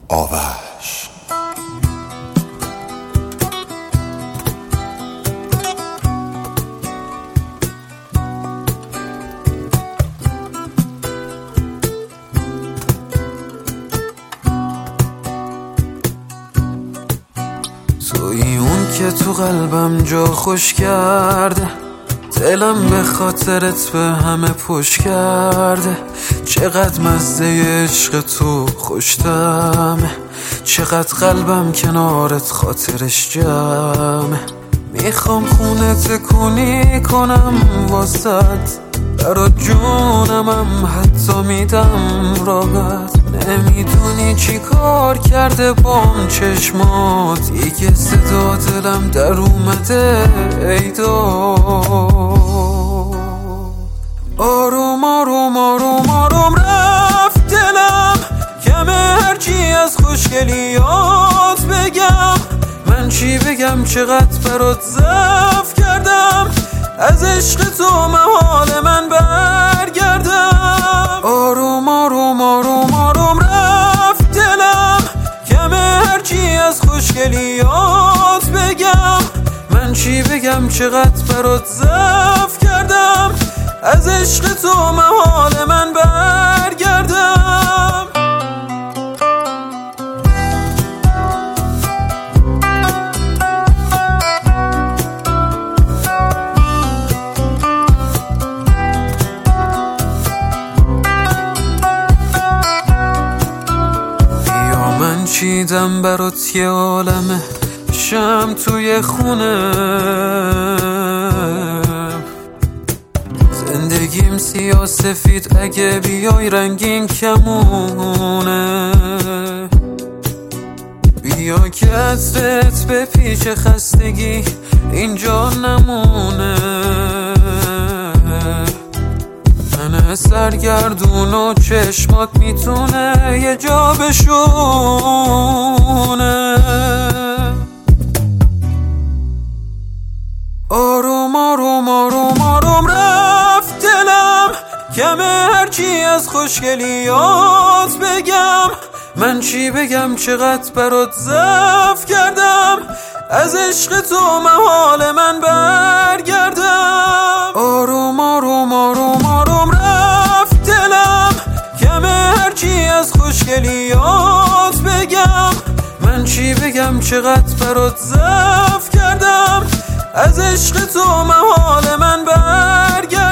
آوش. تویی اون که تو قلبم جا خوش کرده، دلم به خاطرت به همه پشت کرده. چقدر مزه عشق تو خوشتمه، چقدر قلبم کنارت خاطرش جمعه. میخوام خونه تکونی کنم واسد، برات جونمم حتی میدم راحت. نمیدونی چی کار کرده بام چشمات، دیگه صدا دلم در اومده ای داد. آروم آروم آروم آروم رفت دلم، کمه هرچی از خوشگلیات بگم. من چی بگم چقدر برات ضعف کردم، از عشق تو محال من برگردم. آروم آروم آروم آروم رفت دلم، کمه هرچی از خوشگلیات بگم. من چی بگم چقدر برات ضعف کردم، از عشق تو محال من برگردم. چیدم برات یه عالمه شم توی خونه، زندگیم سیاه سفید اگه بیای رنگین کمونه. بیا که عطرت به پیچ خستگی اینجا نمونه. من سرگردون و چشمات میتونه یه جا بشونه. آروم آروم آروم آروم رفت دلم، کمه هرچی از خوشگلیات بگم. من چی بگم چقدر برات ضعف کردم، از عشق تو محال من برگردم. آروم آروم آروم آروم رفت دلم، کمه هرچی از خوشگلیات بگم. من چی بگم چقدر برات ضعف کردم، از عشق تو محال من برگردم.